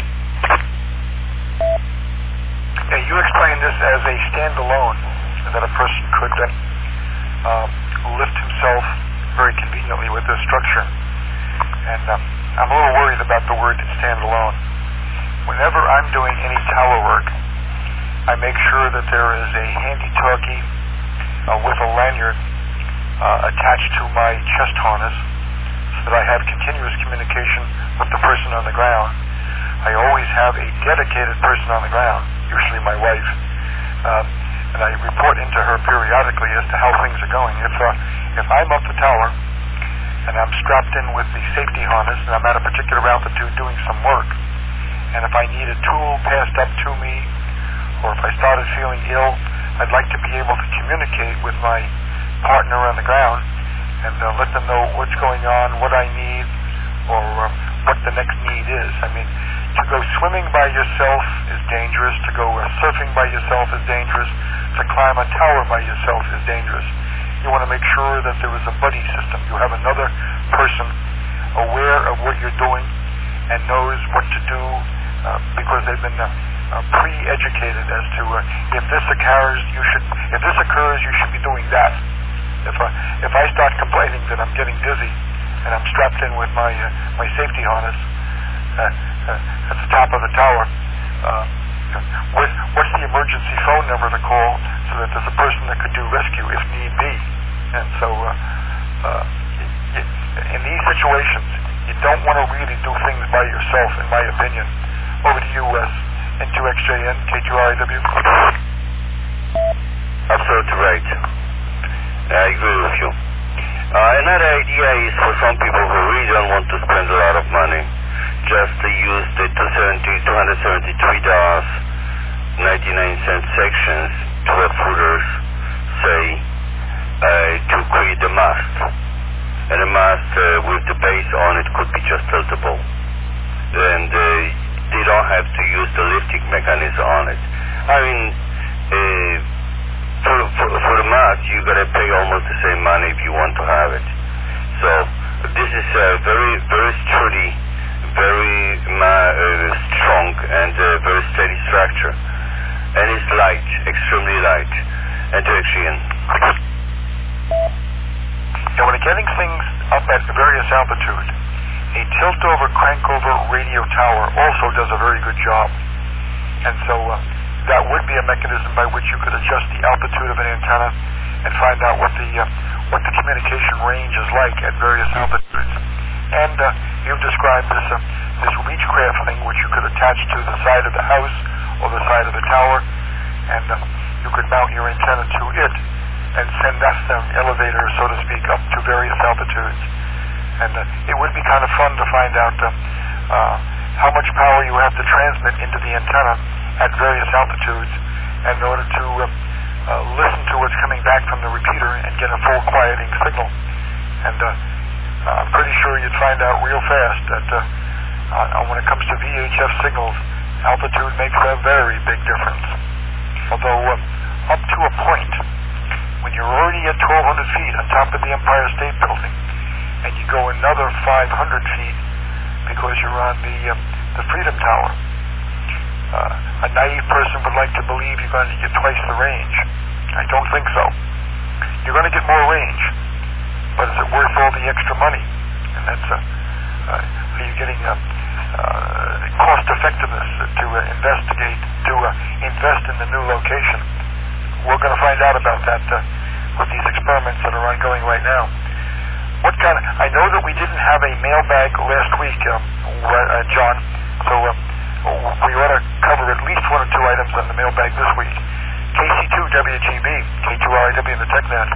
S2: Yeah, you explained this as a standalone, that a person could uh, um, lift himself very conveniently with this structure. And um, I'm a little worried about the word standalone. Whenever I'm doing any tower work, I make sure that there is a handy-talkie uh, with a lanyard uh, attached to my chest harness so that I have continuous communication with the person on the ground. I always have a dedicated person on the ground, usually my wife, uh, and I report into her periodically as to how things are going. If, uh, if I'm up the tower and I'm strapped in with the safety harness and I'm at a particular altitude doing some work, and if I need a tool passed up to me, or if I started feeling ill, I'd like to be able to communicate with my partner on the ground and uh, let them know what's going on, what I need, or uh, what the next need is. I mean, to go swimming by yourself is dangerous. To go uh, surfing by yourself is dangerous. To climb a tower by yourself is dangerous. You want to make sure that there is a buddy system. You have another person aware of what you're doing and knows what to do uh, because they've been uh, uh, pre-educated as to uh, if this occurs, you should. If this occurs, you should be doing that. If I, if I start complaining that I'm getting dizzy and I'm strapped in with my uh, my safety harness uh, uh, at the top of the tower, uh, what, what's the emergency phone number to call so that there's a person that could do rescue if need be? And so, uh, uh, y- in these situations, you don't want to really do things by yourself, in my opinion. Over to you, Wes. N two X J N, K two R A W.
S5: Absolutely right. I agree with you. Uh, another idea is for some people who really don't want to spend a lot of money, just to use the two hundred seventy-three dollars and ninety-nine cents sections, twelve footers, say, uh, to create the mast. and a mast uh, with the base on it could be just tiltable. And uh, they don't have to use the lifting mechanism on it. I mean, uh, for, for, for the mast, you got to pay almost the same money if you want to have it. So this is a very, very sturdy, very ma- uh, strong, and uh, very steady structure. And it's light, extremely light. And direction.
S2: Yeah, when getting things up at various altitude, a tilt-over, crank-over radio tower also does a very good job. And so uh, that would be a mechanism by which you could adjust the altitude of an antenna and find out what the uh, what the communication range is like at various altitudes. And uh, you've described this uh, this Reachcraft thing, which you could attach to the side of the house or the side of the tower, and uh, you could mount your antenna to it and send that um, elevator, so to speak, up to various altitudes. And uh, it would be kind of fun to find out uh, uh, how much power you have to transmit into the antenna at various altitudes in order to uh, uh, listen to what's coming back from the repeater and get a full quieting signal. And uh, uh, I'm pretty sure you'd find out real fast that uh, uh, when it comes to V H F signals, altitude makes a very big difference. Although uh, up to a point, when you're already at twelve hundred feet on top of the Empire State Building, and you go another five hundred feet because you're on the uh, the Freedom Tower, uh, a naive person would like to believe you're going to get twice the range. I don't think so. You're going to get more range, but is it worth all the extra money? And that's uh, uh, are you getting uh, uh, cost effectiveness to uh, investigate, to uh, invest in the new location? We're going to find out about that uh, with these experiments that are ongoing right now. What kind of, I know that we didn't have a mailbag last week, uh, uh, John, so uh, we ought to cover at least one or two items on the mailbag this week. K C two W G B, K two R I W in the TechNet.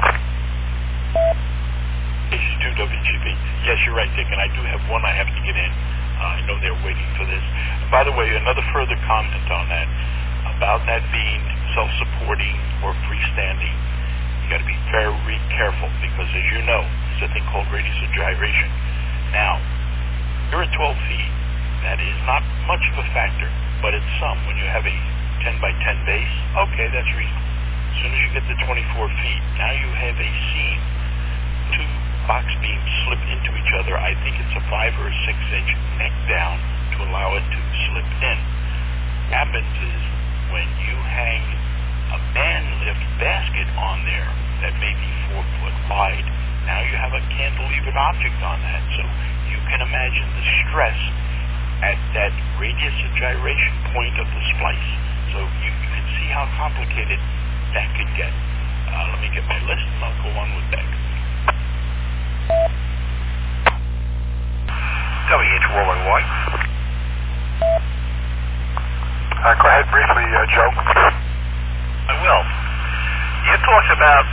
S6: K C two W G B. Yes, you're right, Dick, and I do have one I have to get in. Uh, I know they're waiting for this. And by the way, another further comment on that, about that being self-supporting or freestanding. You got to be very careful because, as you know, there's a thing called radius of gyration. Now, you're at twelve feet. That is not much of a factor, but it's some. When you have a ten by ten base, okay, that's reasonable. As soon as you get to twenty-four feet, now you have a seam. Two box beams slip into each other. I think it's a five or a six inch neck down to allow it to slip in. What happens is when you hang a man lift basket on there that may be four foot wide, now you have a cantilevered object on that. So you can imagine the stress at that radius of gyration point of the splice. So you, you can see how complicated that could get. Uh, let me get my list and I'll go on with that.
S3: W H four one one.
S2: Uh, go ahead briefly, uh, Joe.
S3: I will. You talked about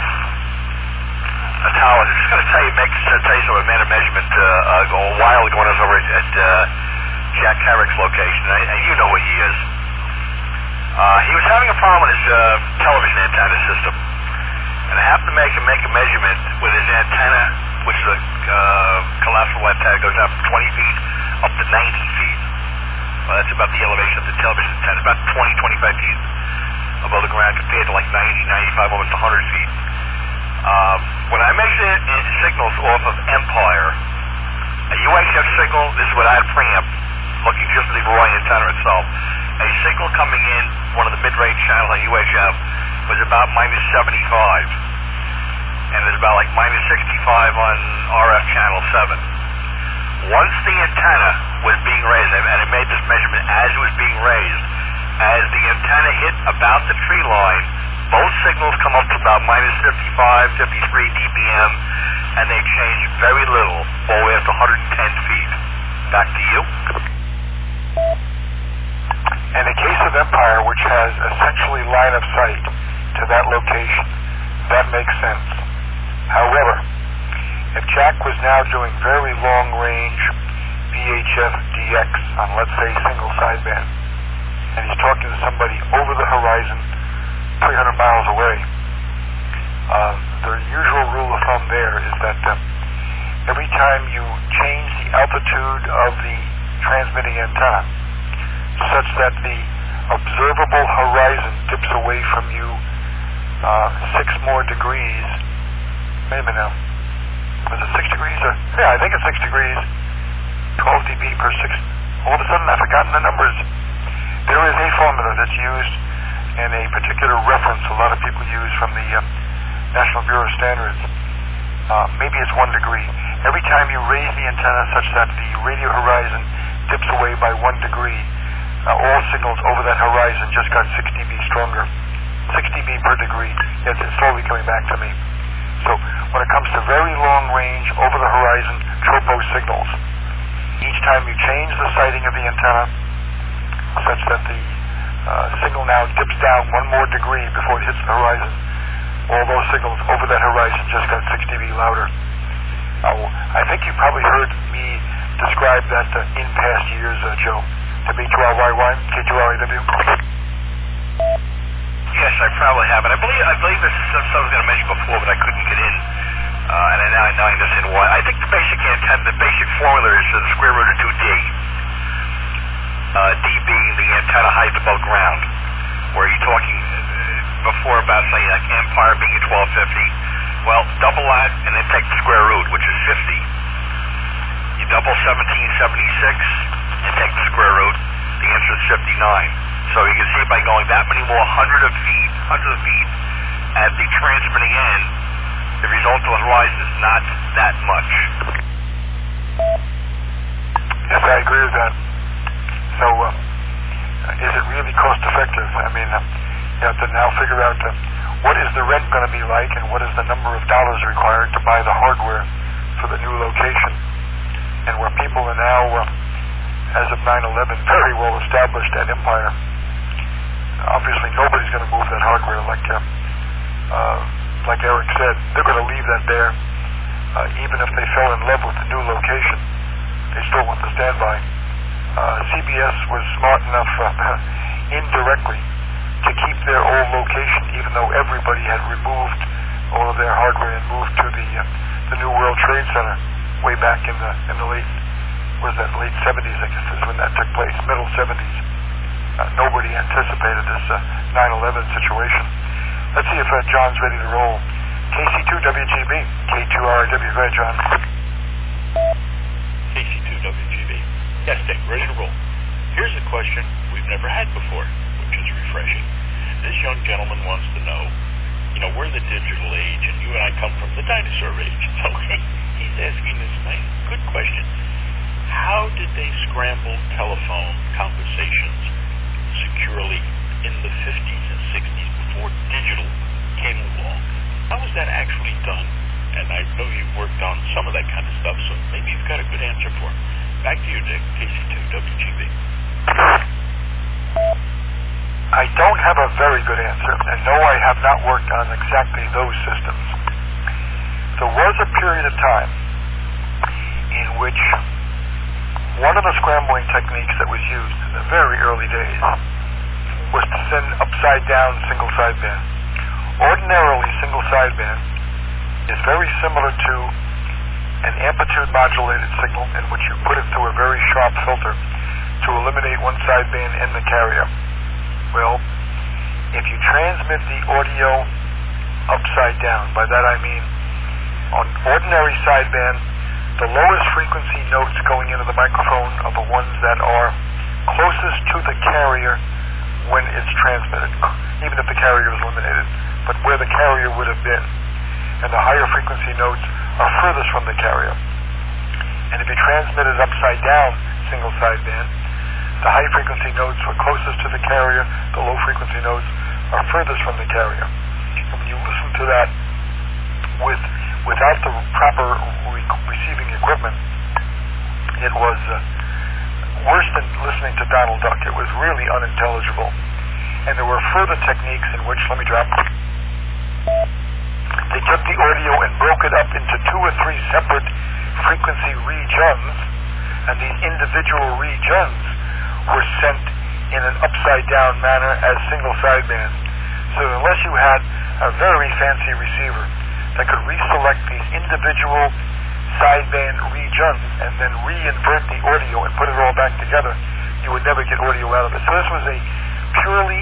S3: a tower. I'm just going to tell you, make, uh, tell you something. I made a measurement uh, uh, a while ago when I was over at, at uh, Jack Carrick's location, and, and you know who he is. Uh, he was having a problem with his uh, television antenna system, and I happened to make him make a measurement with his antenna, which is a uh, collapsible antenna, goes down from twenty feet up to ninety feet. Well, that's about the elevation of the television antenna, about twenty, twenty-five feet above the ground compared to like ninety, ninety-five, almost one hundred feet. Um, when I measured in signals off of Empire, a U H F signal, this is without preamp, looking just at the raw antenna itself, a signal coming in, one of the mid-range channels on U H F, was about minus seventy-five. And there's about like minus sixty-five on R F channel seven. Once the antenna was being raised, and I made this measurement as it was being raised, as the antenna hit about the tree line, both signals come up to about minus fifty-five, fifty-three D B M, and they change very little all the way up to one hundred ten feet. Back to you.
S2: In the case of Empire, which has essentially line of sight to that location, that makes sense. However, if Jack was now doing very long range V H F D X on, let's say, single sideband, and he's talking to somebody over the horizon, three hundred miles away, uh, the usual rule of thumb there is that uh, every time you change the altitude of the transmitting antenna such that the observable horizon dips away from you uh, six more degrees. Wait a minute now. Was it six degrees? Or, yeah, I think it's six degrees. twelve dB per six. All of a sudden, I've forgotten the numbers. There is a formula that's used and a particular reference a lot of people use from the uh, National Bureau of Standards. Uh, maybe it's one degree. Every time you raise the antenna such that the radio horizon dips away by one degree, uh, all signals over that horizon just got six dB stronger. six dB per degree. It's, it's slowly coming back to me. So when it comes to very long range, over the horizon, tropo signals, each time you change the sighting of the antenna such that the uh, signal now dips down one more degree before it hits the horizon, all those signals over that horizon just got six dB louder. Now, I think you probably heard me describe that uh, in past years, uh, Joe, to B two R Y Y, K two R A W.
S3: Yes, I probably have. And I believe I believe this is something I was going to mention before, but I couldn't get in. Uh, and now, now I understand why. I think the basic antenna, the basic formula is uh, the square root of two D. Uh, D being the antenna height above ground. Where you're talking uh, before about, say, like Empire being at twelve fifty. Well, double that and then take the square root, which is fifty. You double seventeen seventy-six and take the square root. The answer is fifty-nine. So you can see by going that many more hundred of feet, hundreds of feet at the transmitting end, the result of the horizon is not that much.
S2: Yes, I agree with that. So, uh, is it really cost effective? I mean, uh, you have to now figure out uh, what is the rent going to be like and what is the number of dollars required to buy the hardware for the new location. And where people are now, uh, as of nine eleven, very well established at Empire, obviously nobody's going to move that hardware like uh, uh, like Eric said. They're going to leave that there. Uh, even if they fell in love with the new location, they still want the standby. Uh, C B S was smart enough uh, indirectly to keep their old location, even though everybody had removed all of their hardware and moved to the uh, the New World Trade Center way back in the in the late was that late seventies, I guess is when that took place, middle seventies. Uh, nobody anticipated this uh, nine eleven situation. Let's see if uh, John's ready to roll. K C two W G B, K two R W. Go ahead, John.
S6: K C two W G B. Yes, Dick, ready to roll. Here's a question we've never had before, which is refreshing. This young gentleman wants to know, you know, we're the digital age, and you and I come from the dinosaur age. So he's asking this nice, good question. How did they scramble telephone conversations securely in the fifties and sixties before digital came along? How was that actually done? And I know you've worked on some of that kind of stuff, so maybe you've got a good answer for it. Back to you, Dick, K C two W G B.
S2: I don't have a very good answer, and no, I have not worked on exactly those systems. There was a period of time in which one of the scrambling techniques that was used in the very early days was to send upside-down single sideband. Ordinarily, single sideband is very similar to an amplitude-modulated signal in which you put it through a very sharp filter to eliminate one sideband in the carrier. Well, if you transmit the audio upside down, by that I mean on ordinary sideband, the lowest frequency notes going into the microphone are the ones that are closest to the carrier when it's transmitted, even if the carrier is eliminated, but where the carrier would have been. And the higher frequency notes are furthest from the carrier. And if you transmit it upside down, single sideband, the high frequency notes are closest to the carrier, the low frequency notes are furthest from the carrier. And when you listen to that with without the proper re- receiving equipment, it was uh, worse than listening to Donald Duck. It was really unintelligible. And there were further techniques in which, let me drop, they took the audio and broke it up into two or three separate frequency regions, and these individual regions were sent in an upside-down manner as single sideband. So unless you had a very fancy receiver that could reselect these individual sideband region and then reinvert the audio and put it all back together, you would never get audio out of it. So this was a purely